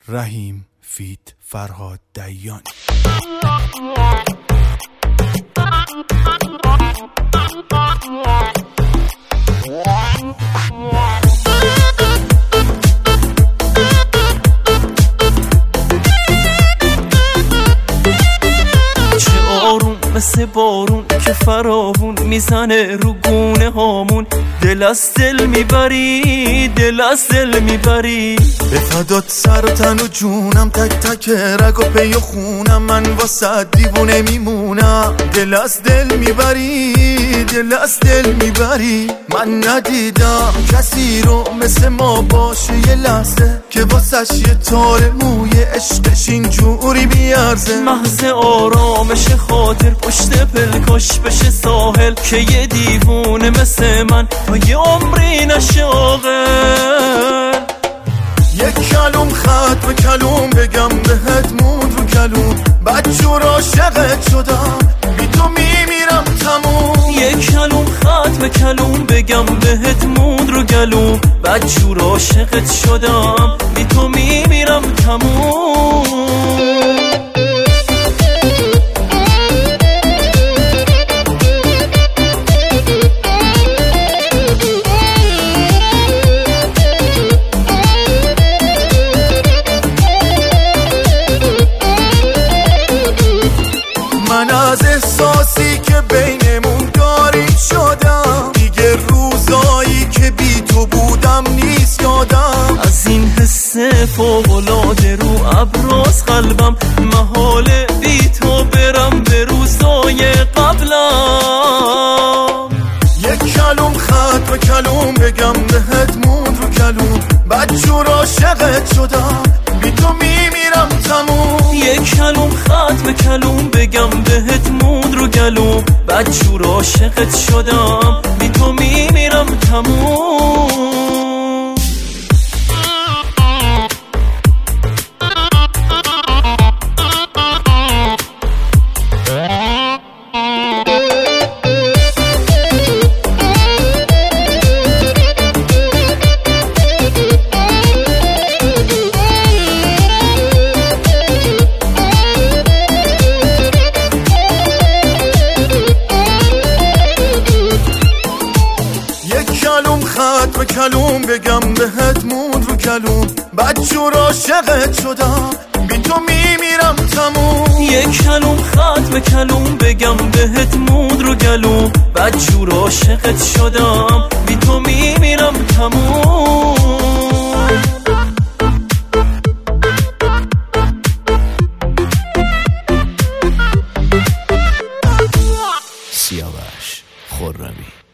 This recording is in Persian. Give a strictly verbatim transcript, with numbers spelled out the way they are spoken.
رحیم فیت فرهاد دیانی. مثل بارون که فراوون میزنه رو گونه هامون، دل از دل میبری دل از دل میبری. به فدات سر و تن و جونم، تک تک رگ و پی و خونم، من واسه دیوونه میمونم. دل از دل میبری دل از دل میبری. من ندیدم کسی رو مثل ما باشه یه لحظه که واسش یه تار موی عشقش اینجوری بیارزه. محض آرامش خاطر پشت پلکاش بشه ساحل، که یه دیوونه مثل من تا یه عمری نشه عاقل. یک کلوم خط به کلوم بگم بهت موند رو کلوم، بدجور عاشقت شدم بی تو میمیرم تموم. یک کلوم خط به کلوم بگم بهت موند رو گلوم، بدجور عاشقت شدم بی تو میمیرم تموم. من از احساسی که بینمون داری شدم، دیگه روزایی که بی تو بودم نیست یادم. از این حس فوق‌العاده رو ابراز قلبم، محاله بی تو برم به روزای قبلم. یک کلوم خط به کلوم بگم بهت موند رو کلوم، بدجور عاشقت شدم بی تو میمیرم تموم. یک کلوم خط به کلوم بگم بهت موند رو گلوم، بدجور عاشقت شدم بی تو میمیرم تموم. خط به کلوم بگم بهت موند رو کلوم، بدجور عاشقت شدم بی تو میمیرم تموم. یک کلوم خط به کلوم بگم بهت موند رو گلوم، بدجور عاشقت شدم بی تو میمیرم تموم. سیاوش خرمی.